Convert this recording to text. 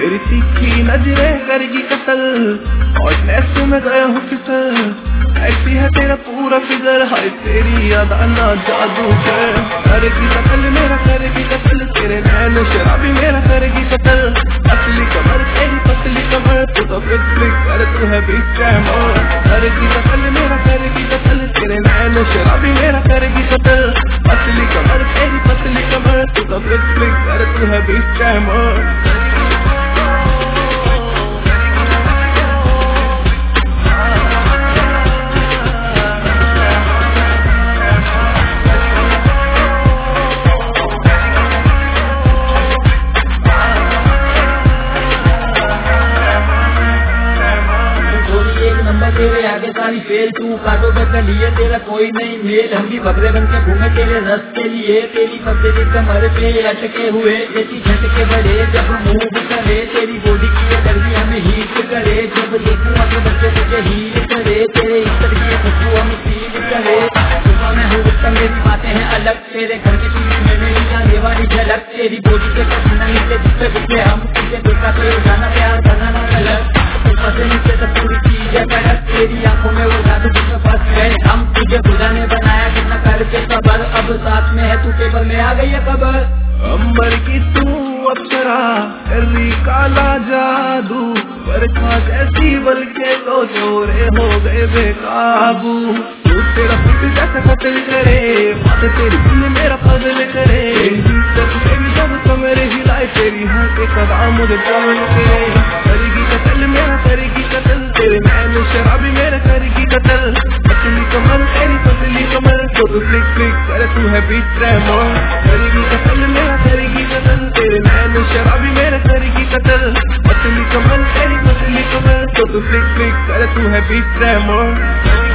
तेरी तीखी नजरें करेगी कत्ल और ऐसे में गया हूँ फिसल। ऐसी है तेरा पूरा फिगर, हाय तेरी यादा ना जादू कर। करेगी कत्ल मेरा करेगी कत्ल, तेरे नैनो शराबी मेरा करेगी कत्ल। असली कमर तेरी पतली कमर, तू तो फ्लिक फ्लिक कर, तू है बिग स्कैमर। करेगी कत्ल मेरा करेगी कत्ल, तेरे नैनो शराबी मेरा करेगी कत्ल। असली कमर तेरी पतली कमर, तू तो फ्लिक फ्लिक कर, तू है बिग स्कैमर। तेरे आगे सारी फेल, तू काटो बदला लिए तेरा कोई नहीं मेल। हम भी बकरे बन के घूमे तेरे रस के लिए, तेरी पतली कमर पे अटके हुए ऐसी झटके बड़े जब मूव करे। तेरी बॉडी की गर्मी हमें हीट करे, जब देखूं अपने बच्चे तुझे हीट करे। तेरे इस तरह की खुशबू हमें फील करे। सुबह में हूँ मेरी बातें हैं अलग, तेरे घर की चीज में मेरी जाने वाली झलक। तेरी बॉडी के पसीना नीचे जिससे गुस्से हम तुझे देखा तो जाना प्यार करना ना गलत। नीचे तो पूरी चीज है कड़क, तेरी आंखों में वो जादू जिसमें फंस गए हम। तुझे खुदा ने बनाया कितना करके सबर, अब साथ में है तू टेबल में आ गई है खबर। अंबर की तू अप्सरा तेरी काला जादू, बरखा जैसी बल्कि तो चोरे हो गए बेकाबू। तू तेरा फिट जैसा कत्ल करे, बात तेरी दिल मेरा फजल करे। तेरी जब कमरे हिलाए, तेरी हर एक कदम मुझे चल के करेगी कत्ल मेरा करेगी कत्ल, तेरे नैनो शराबी मेरा करेगी कत्ल। पतली कमर तेरी पतली कमर, तो तू फ्लिक फ्लिक करे, तू है बिग स्कैमर। करेगी कत्ल मेरा करेगी कत्ल, तेरे नैनो शराबी मेरा करेगी कत्ल। पतली कमर तेरी पतली कमर, तो तू फ्लिक फ्लिक करे, तू है बिग स्कैमर।